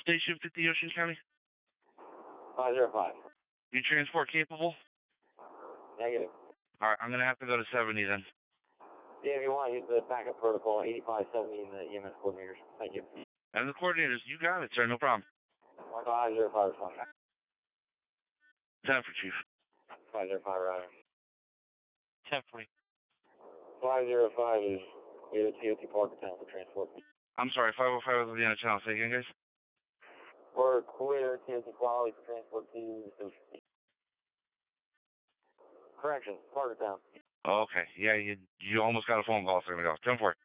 Station 50 Ocean County? 505. You transport capable? Negative. Alright, I'm gonna have to go to 70 then. Yeah, if you want, use the backup protocol 8570 and the EMS coordinators. Thank you. And the coordinators, you got it, sir, no problem. 505 response. 10 for Chief. 505 router. 10 for me. 505 is either TOT Parker Town for transport. I'm sorry, 505 was the end of channel. Say again, guys? Or clear TOT quality for transport to the correction, Parker Town. Oh, okay. Yeah, you almost got a phone call, so we're gonna go. 10 for.